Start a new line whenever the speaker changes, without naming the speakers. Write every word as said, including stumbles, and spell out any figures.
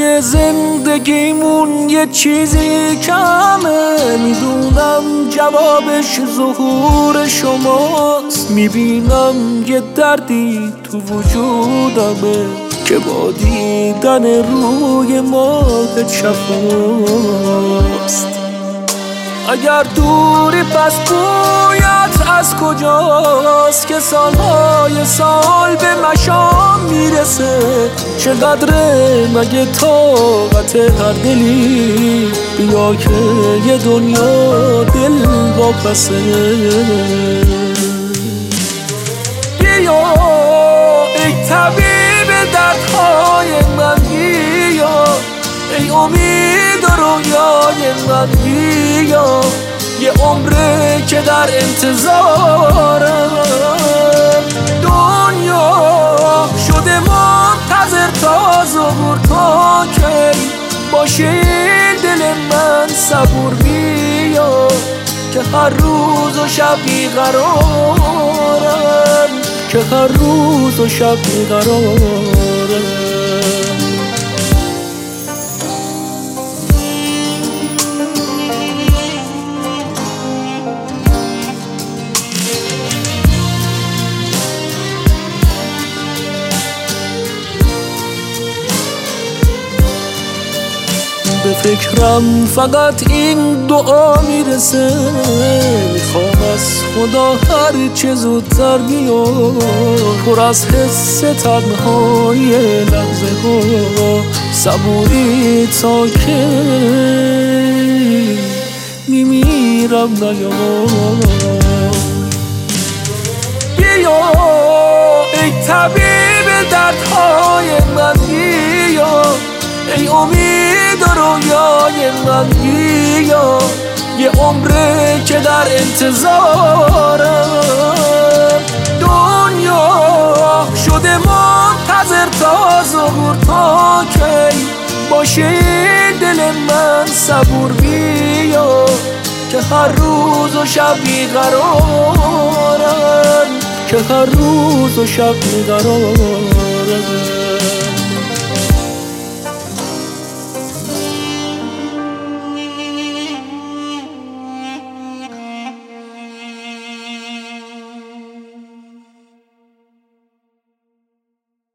توی زندگیمون یه چیزی کمه، میدونم جوابش ظهور شماست. میبینم یه دردی تو وجودمه که با دیدن روی ماه شفاست. اگر دوری پس بویت از کجاست که سالهای سال به مشام میرسه؟ چقدره مگه طاقت هر دلی؟ بیا که یه دنیا دل واپسه. بیا ای طبیب دردهای من، بیا ای امید و رویای من، بیا یه عمره که در انتظارم. دنیا شده منتظر تا ظهور، تا کی باشه این دل من صبور. بیا که هر روز و شب بیقرارم، که هر روز و شب بیقرارم. به فکرم فقط این دعا میرسه، میخوام از خدا هر چه زودتر بیاد. پر از حس تنهای لحظه ها، صبوری تا که میمیرم نیاد. بیا ای طبیب دردهای من، بیا ای امید و رویای من، بیا یه عمره که در انتظارم. دنیا شده منتظر تا ظهور، تا کی باشه این دل من صبور. بیا که هر روز و شب بیقرارم، که هر روز و شب بیقرارم.